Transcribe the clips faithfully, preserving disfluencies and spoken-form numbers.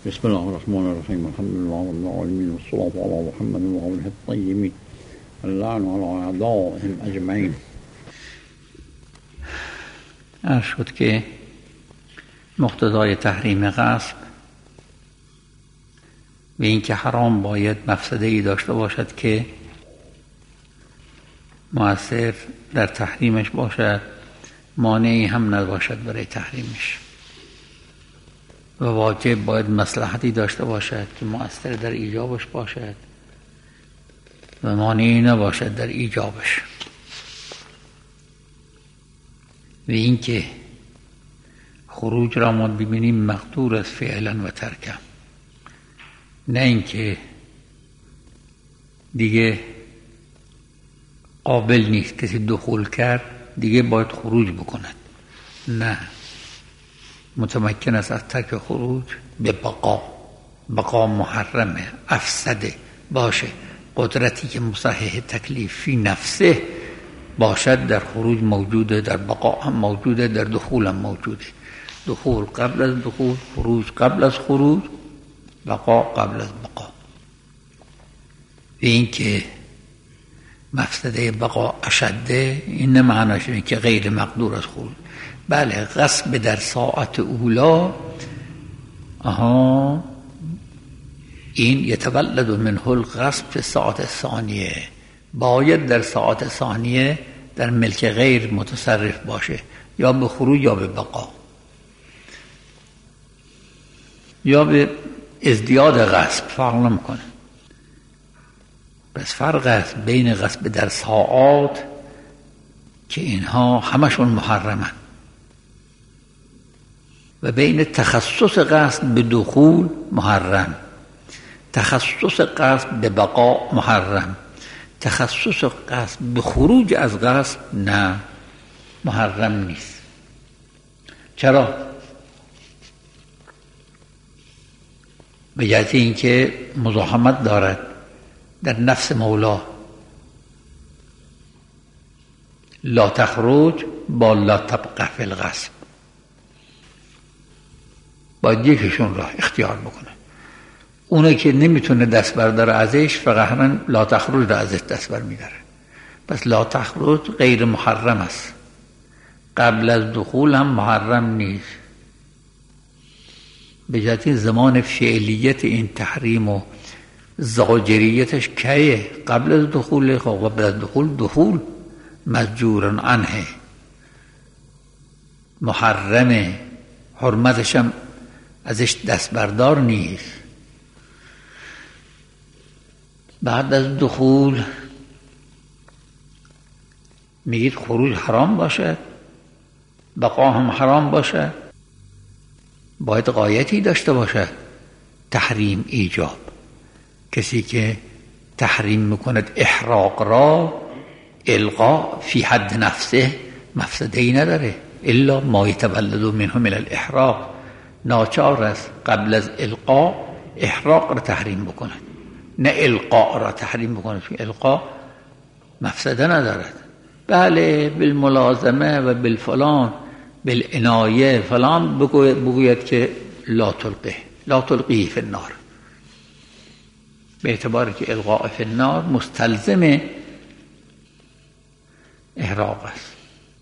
بسم الله الرحمن الرحيم الحمد لله رب العالمين والصلاة على محمد وآله الطيبين اللعن على أعدائهم أجمعين. عرض شد که مقتضای تحریم غصب و این که حرام باید مفسده‌ای داشته باشد که مؤثر در تحریمش باشد، مانعی هم نباشد برای تحریمش، و واجب باید مصلحتی داشته باشد که مؤثر در ایجابش باشد و مانعی نباشد در ایجابش. و این که خروج را ما ببینیم مقدور است فعلا و ترکم، نه اینکه دیگه قابل نیست، کسی دخول کرد دیگه باید خروج بکند، نه، متمکن است از ترک خروج به بقا. بقا محرمه، افسده باشه، قدرتی که مصحح تکلیفی نفسه باشد در خروج موجوده، در بقا هم موجوده، در دخول هم موجوده. دخول قبل از دخول، خروج قبل از خروج، بقا قبل از بقا. و این که مفسده بقا اشده، این نه معناش اینه که غیر مقدور از خروج. بله، غصب در ساعت اولا آها این یتولد منه الغصب فی ساعت ثانیه، باید در ساعت ثانیه در ملک غیر متصرف باشه، یا به خروج یا به بقا، یا به ازدیاد غصب، فرق نمیکنه. بس فرق است بین غصب در ساعات که اینها همشون محرمن و بین تخصص قصد به دخول محرم، تخصص قصد به بقا محرم، تخصص قصد به خروج از قصد نه، محرم نیست. چرا؟ به جهت اینکه مزاحمت دارد در نفس مولا. لا تخرج با لا تبقى فی الغصب، باید یکیشون را اختیار بکنه. اونه که نمیتونه دست برداره ازش، فقط همین لا تخرج را ازش دست بر میداره. پس لا تخرج غیر محرم است، قبل از دخول هم محرم نیست. به جهت زمان فعلیت این تحریم و زاجریتش کیه؟ قبل از دخول. قبل از دخول دخول مزجور عنه، محرمه، حرمتش هم ازش دست بردار نیست. بعد از دخول میگید خروج حرام باشه، بقا هم حرام باشه، باید غایتی داشته باشه تحریم ایجاب. کسی که تحریم میکند احراق را، القا فی حد نفسه، مفسده‌ای نداره، الا ما یتولد منه من الاحراق. ناچار است قبل از القا احراق را تحریم بکند، نه القا را تحریم بکند، چون القا مفسده ندارد. بله، بالملازمه و بالفلان، بالعنایه فلان بگوید که لا تلقه لا تلقیه فی النار، به اعتباری که القاء فی النار مستلزم احراق است.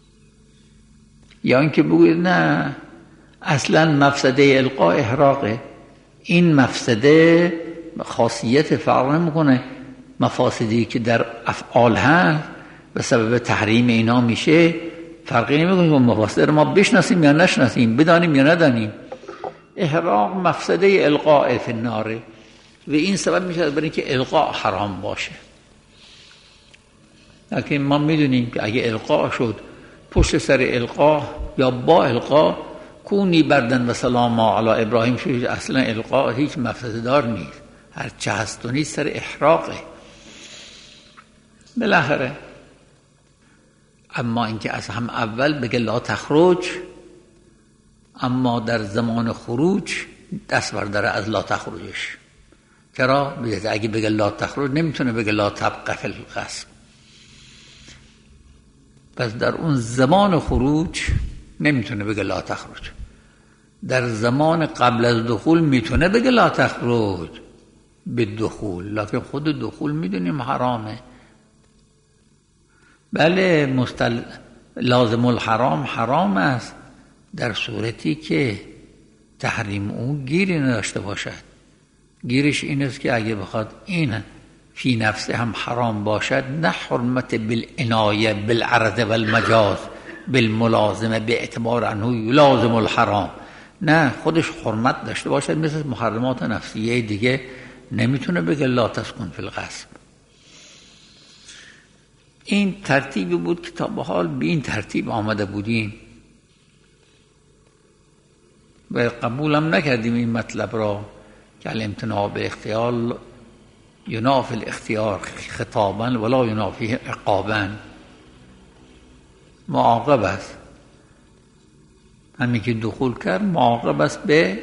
یا اینکه بگوید نه، اصلا مفسده القاء احراقه، این مفسده خاصیت فرق نمیکنه، مفاسدی که در افعال هست به سبب تحریم اینا میشه فرقی نمیکنه. مفاسد ما بشناسیم یا نشناسیم، بدانیم یا ندانیم، احراق مفسده القاء فی النار و این سبب میشه برای اینکه القاء حرام باشه. لیکن ما میدونیم که اگه القاء شد، پشت سر القاء یا با القاء کونی بردن و سلام علی ابراهیم شد، اصلا القاء هیچ مفسده دار نیست، هر چه هست و نیست سر احراقه بالاخره. اما اینکه از هم اول بگه لا تخرج، اما در زمان خروج دست برداره از لا تخرجش. چرا؟ بگه اگه بگه لا تخرج نمیتونه بگه لا تبقى فی الغصب. پس در اون زمان خروج نمیتونه بگه لا تخرج، در زمان قبل از دخول میتونه بگه لا تخرج بالدخول، لکن خود دخول میدونیم حرامه. بله مستل... لازم الحرام حرام است در صورتی که تحریم اون گیری نداشته باشد. گیرش این است که اگه بخواد این فی نفسه هم حرام باشد، نه حرمت بالعنایه بالعرض والمجاز بالملازمه به اعتبار انه لازم الحرام، نه خودش حرمت داشته باشد مثل محرمات نفسیه دیگه. نمیتونه بگه لا تسکن فی الغصب. این ترتیبی بود که تا به حال به این ترتیب آمده بودیم و قبولم نکردیم این مطلب را که الامتناع به اختیار ینافی الاختیار خطابا ولا ینافی عقابا. معاقب است، همین که دخول کرد معاقب است به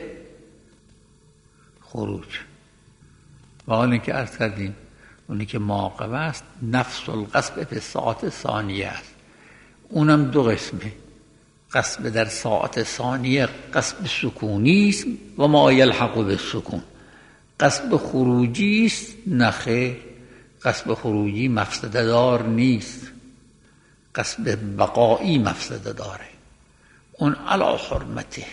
خروج. و حالا که عرض کردیم اونی که معاقب است نفس القصب به ساعت ثانیه است. اونم دو قسمه، قصب در ساعت ثانیه قصب سکونی است و ما یلحق بالسکون. قصب خروجی است نخیر، قصب خروجی مفسده دار نیست، قصب بقایی مفسده داره. اون علی حرمته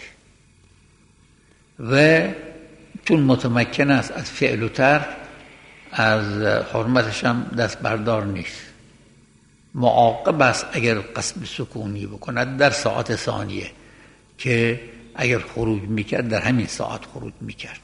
و چون متمکن است از فعل و ترک، از حرمتش هم دست بردار نیست. معاقب است اگر قصب سکونی بکند در ساعت ثانیه، که اگر خروج میکرد در همین ساعت خروج میکرد.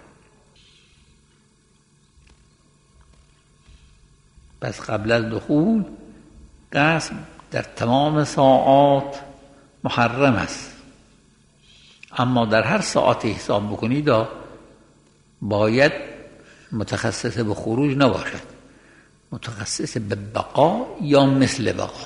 پس قبل از دخول قصب در تمام ساعات محرم است، اما در هر ساعت حساب بکنید باید متخصص به خروج نباشد، متخصص به بقا یا مثل بقا.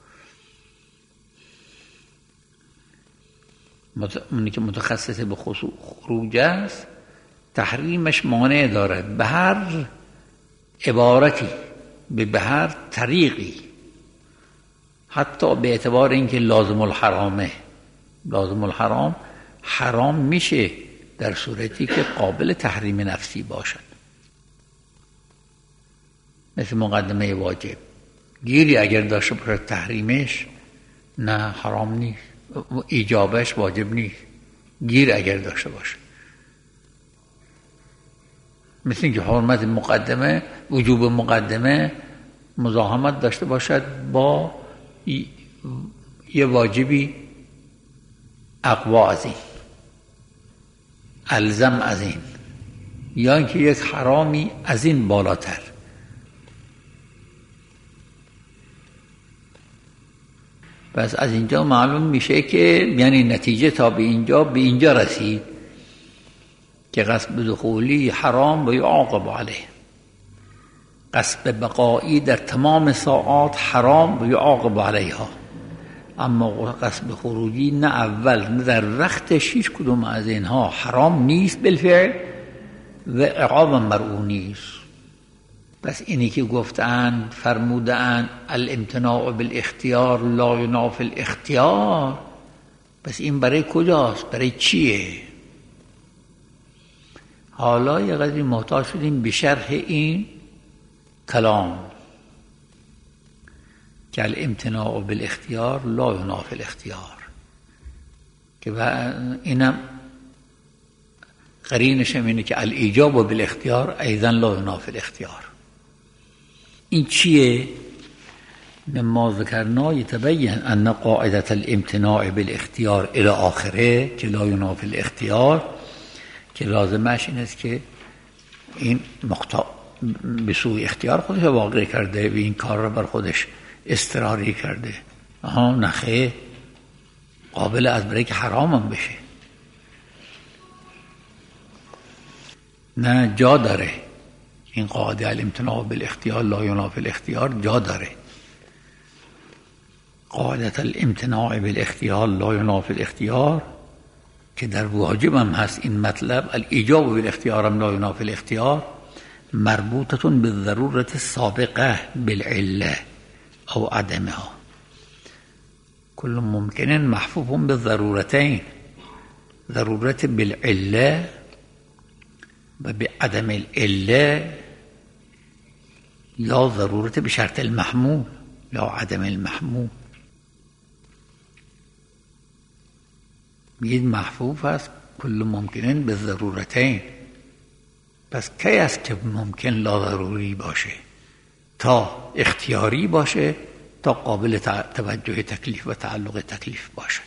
اونی که متخصص به خروج است تحریمش مانع داره به هر عبارتی، به هر طریقی، حتی به اعتبار اینکه لازم الحرامه. لازم الحرام حرام میشه در صورتی که قابل تحریم نفسی باشد، مثل مقدمه واجب. گیری اگر داشته باشه تحریمش نه حرام نیست، ایجابش واجب نیست. گیر اگر داشته باشه، مثل اینکه حرمت مقدمه، وجوب مقدمه مزاحمت داشته باشد با یه واجبی اقوا از این، الزم از این، یا اینکه یک حرامی از این بالاتر. پس از اینجا معلوم میشه که یعنی نتیجه تا به اینجا به اینجا رسید که قصب دخولی حرام و یعاقب علیه، قصب بقایی در تمام ساعات حرام و یعاقب علیها، اما قصب خروجی نه اول نه در وقتش هیچ کدوم از اینها حرام نیست بالفعل و عقاب مرعو نیست. پس اینی که گفتند فرمودند الامتناع بالاختیار لا ینافی الاختیار، پس این برای کجاست؟ برای چیه؟ حالا یه قدری محتاج شدیم به شرح این کلام که الامتناع بالاختیار لا ینافی الاختیار، که اینم قرینش هم اینه که الایجاب بالاختیار ایضا لا ینافی الاختیار. این چیه؟ مما ذکرنا یتبین ان قاعده الامتناع بالاختیار الى آخره که لا ینافی الاختیار، که لازمش این است که این مقطع به سوی اختیار خودش واقع کرده و این کار را بر خودش استراری کرده. آها نخه قابل از برای که حرام هم بشه، نه جا داره. این قاعده الامتناع بالاختیار لا ینافی الاختیار جا داره. قاعده الامتناع بالاختیار لا ینافی الاختیار که در واجب هم هست این مطلب، الایجاب بالاختیار هم لا ینافی الاختیار، مربوطه بالضرورة السابقه بالعله او عدمها، كل ممکن محفوف بالضرورتين. ضرورت بالعله و به عدم العله، یا ضرورت به شرط المحمول یا عدم المحمول. میگید محفوف است کل ممکنن به ضرورتین. پس کی است که ممکن لا ضروری باشه؟ تا اختیاری باشه، تا قابل توجه تکلیف و تعلق تکلیف باشه.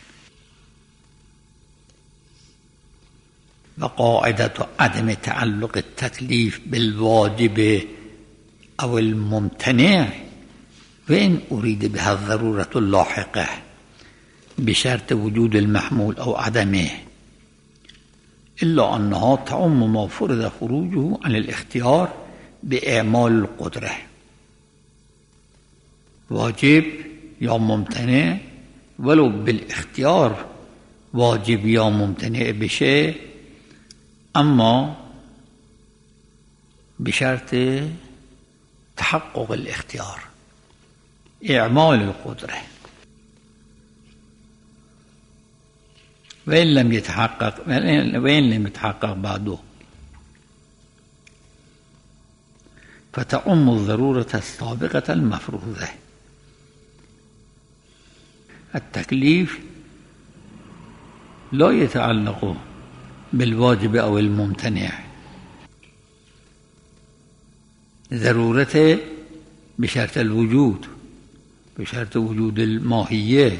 و قاعدت عدم تعلق التکلیف بالواجب او الممتنع و این اريد بها الضرورة اللاحقة بشرط وجود المحمول او عدمه، الا انها تعم ما فرض خروجه عن الاختیار باعمال القدره. واجب یا ممتنع ولو بالاختیار واجب یا ممتنع بشه، اما بشرط تحقق الاختیار، اعمال القدره. وإن لم يتحقق وإن لم يتحقق بعده فتعم الضرورة السابقة المفروضة. التكليف لا يتعلق بالواجب أو الممتنع، ضرورته بشرط الوجود، بشرط وجود الماهية.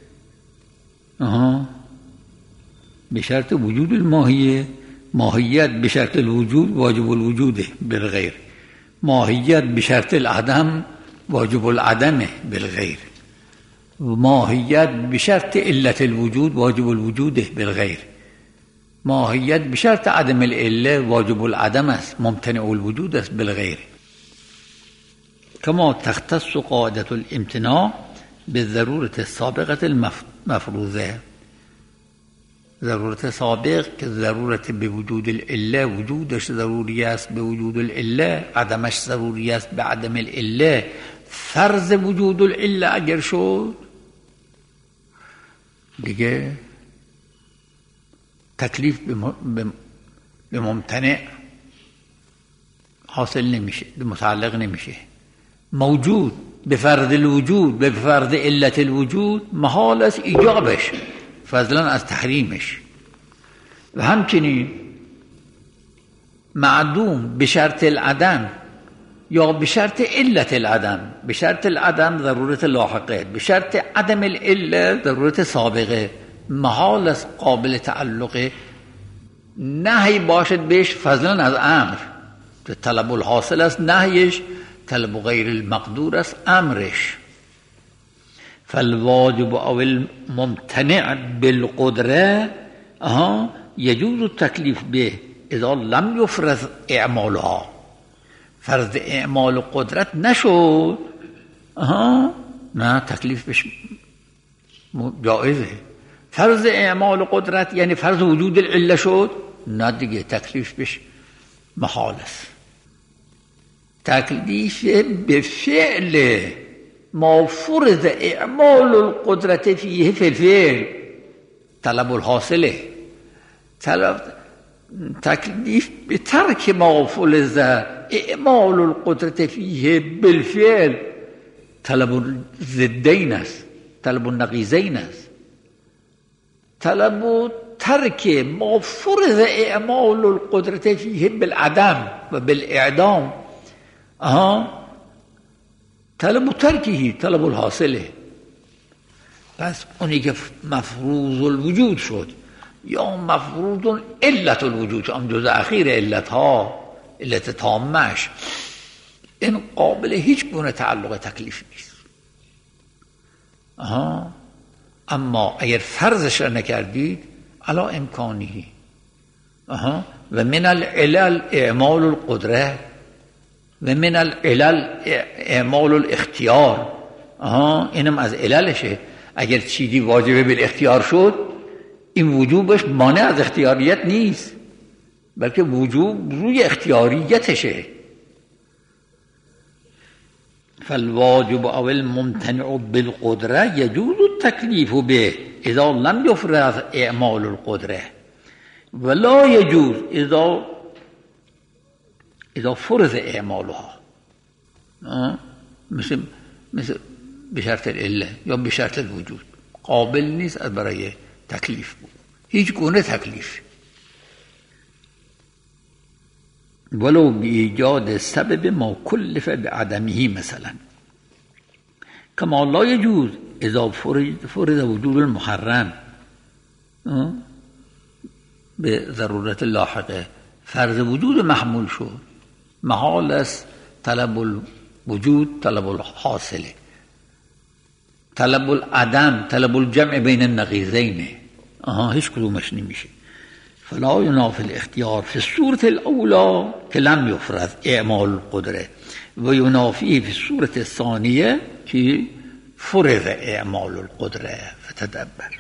أها بشرط وجود الماهية، ماهيت بشرط الوجود واجب الوجود بالغير، ماهيت بشرط العدم واجب العدم بالغير، ماهيت بشرط علة الوجود واجب الوجود بالغير، ماهيت بشرط عدم العلة واجب العدم است، ممتنع الوجود است بالغير. كما تختص قاعدة الامتناع بالضرورة السابقة المفروضة. ضرورت سابق که ضرورت به وجود العله، وجودش ضروری است به وجود العله، عدمش ضروری است به عدم العله. فرض وجود العله اگر شد دیگه تکلیف به ممتنع حاصل نمیشه، متعلق نمیشه. موجود به فرض الوجود، به فرض علت الوجود محال است ایجابش فضلا از تحریمش. و همچنین معدوم به شرط العدم یا به شرط علت العدم، به شرط العدم ضرورت لاحقه، به شرط عدم العله ضرورت سابقه، محال است قابل تعلق نهی باشد بهش فضلا از امر. طلب الحاصل است نهیش، طلب غیر المقدور است امرش. فالواجب او الممتنع بالقدره اها يجوز التكليف به اذا لم يفرض اعمالها. فرض اعمال قدرت نشد، اها نه تکلیف بش جائزه. فرض اعمال قدرت یعنی فرض وجود العله شد، نه دیگه تکلیف بش محال است. تکلیف به فعل ما فرض اعمال القدرت فيه في الفعل طلب الحاصله. طلب تکلیف به ترک ما فرض اعمال القدرت فيه بالفعل طلب الضدین است، طلب النقیضین است. طلب ترک ما فرض اعمال القدرت فيه بالعدم و بالاعدام آها طلب ترکیه طلب الحاصله. پس اونی که مفروض الوجود شد یا مفروض علت الوجود، هم جز اخیر علت ها، علت تامش، این قابل هیچ گونه تعلق تکلیف نیست. آها اما اگر فرضش را نکردید علا امکانی آها و من العلل اعمال القدره و من العلل اعمال الاختیار. آها اینم از عللشه. اگر چیزی واجبه بالاختیار شد، این وجوبش مانع از اختیاریت نیست، بلکه وجوب روی اختیاریتشه. فالواجب او الممتنع بالقدره يجوز التكليف به اذا لم يفرض اعمال القدره. ولا يجوز اذا اذا فرض اعمالها، مثل مثل به شرط العله یا به شرط الوجود، قابل نیست از برای تکلیف بود، هیچ گونه تکلیف. ولو بإيجاد سبب ما كلف بعدمه مثلا كما لا يجوز اذا فرض, فرض وجود المحرم به ضرورت لاحقه. فرض وجود محمول شد، محال است طلب الوجود طلب الحاصله، طلب العدم طلب الجمع بین النقیضین، آها هیچ کدومش نمیشه. فلا ينافي الاختيار في الصورة الأولى که لم يفرض اعمال القدره و ينافيه في الصورة الثانية که فرض اعمال القدره. فتدبر.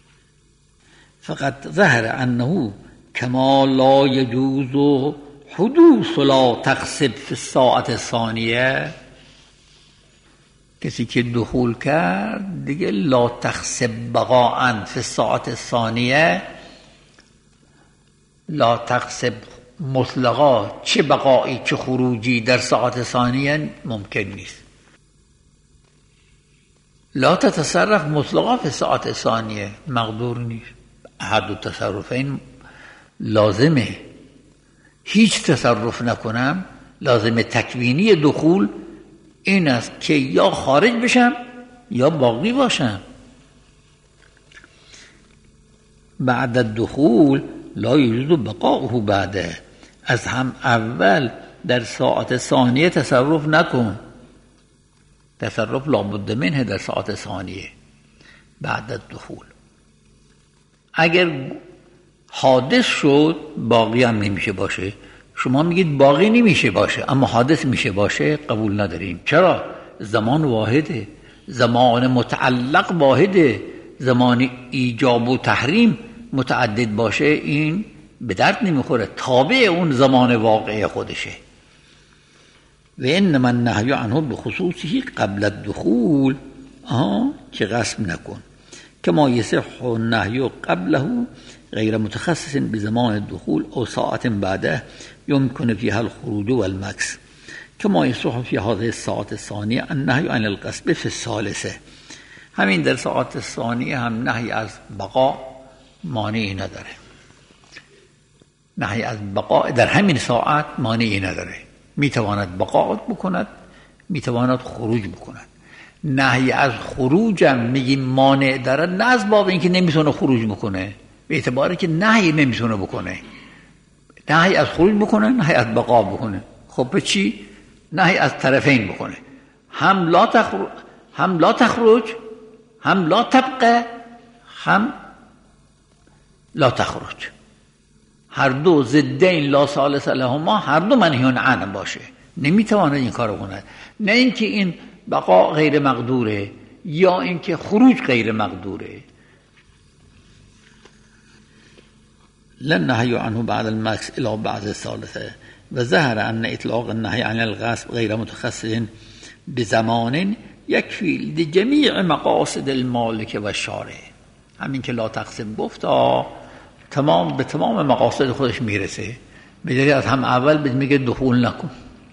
فقد ظهر أنه كما لا يجوز حدوث لا تقصب في الساعة الثانية، کسی که دخول کرد دیگه لا تقصب بقاء في الساعة الثانية، لا تقصب مطلقا چه بقایی چه خروجی در ساعت ثانیه ممکن نیست. لا تتصرف مطلقا في ساعت ثانیه مقدور نیست. احد التصرفین لازمه، هیچ تصرف نکنم لازم تکوینی دخول این است که یا خارج بشم یا باقی باشم. بعد الدخول لا يجوز بقاؤه بعده، از هم اول در ساعت ثانیه تصرف نکن، تصرف لابد منه در ساعت ثانیه بعد الدخول. اگر حادث شد باقی هم نمیشه باشه. شما میگید باقی نمیشه باشه اما حادث میشه باشه، قبول نداریم. چرا؟ زمان واحده، زمان متعلق واحده، زمان ایجاب و تحریم متعدد باشه این به درد نمیخوره، تابع اون زمان واقعی خودشه. و انما النهی عنه بخصوصه قبل الدخول، آها که غصب نکن. کما یصح النهی قبله غیر متخصص بزمان الدخول او ساعت بعده يمكن فيها الخروج والمكث، كما يصح في هذه الساعات الثانية النهي عن القصب في الثالثة. همین در ساعت ثانیه هم نهی از بقا مانعی نداره، نهی از بقا در همین ساعت مانعی نداره، میتواند بقا بکند میتواند خروج بکند. نهی از خروج هم میگیم مانع داره، نه از باب اینکه نمیتونه خروج بکنه، به اعتباری که نهی نمیتونه بکنه، نهی از خروج بکنه نهی از بقا بکنه. خب به چی؟ نهی از طرفین بکنه، هم لا تخرج هم لا تخرج هم لا تبقى هم لا تخرج، هر دو ضدین لا ثالث لهما، هر دو منهیون عنه باشه، نمیتواند این کارو کنه. نه اینکه این بقا غیر مقدوره یا اینکه خروج غیر مقدوره. لن نهی عنه بعد المكث الى بعد الثالثه و ظهر ان اطلاق النهی عن الغصب غیر متخصص بزمان یکفی لجمیع مقاصد المالک و شارع. همین که لا تقسم گفتا تمام به تمام مقاصد خودش میرسه، به دلیل از هم اول میگه دخول نکن،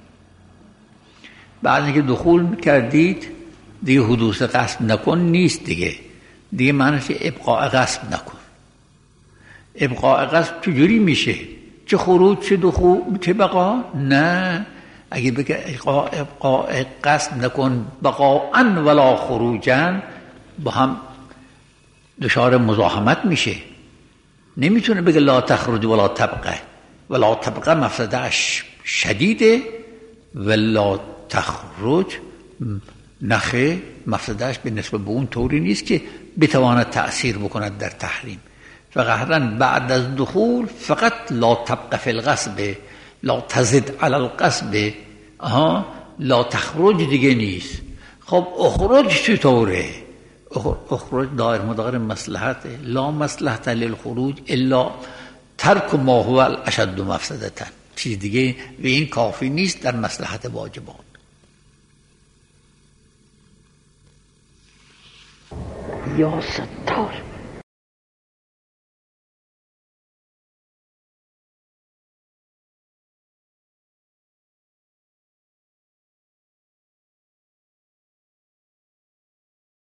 بعد اینکه دخول کردید دیگه حدوث قصد نکن نیست، دیگه دیگه معنیش ابقاء قصد نکن. ابقاء قصد چجوری میشه؟ چه خروج چه دخول چه بقا؟ نه، اگه بگه ابقاء قصد نکن بقاءً ولا خروجاً با هم دچار مزاحمت میشه. نمیتونه بگه لا تخرج ولا تبقى، ولا تبقى مفسدهش شدیده و لا تخرج نخه مفسدهش به نسبت به اون طوری نیست که بتواند تأثیر بکند در تحریم. فقط بعد از دخول فقط لا تبقى في الغصب، لا تزد على القصب، آها لا تخرج دیگه نیست. خب اخرج چطوره؟ اخرج دایر مدار مصلحت، لا مصلحت للخروج الا ترک ما هو الاشد مفسدتا، چیز دیگه و این کافی نیست در مصلحت واجبات. یا ستار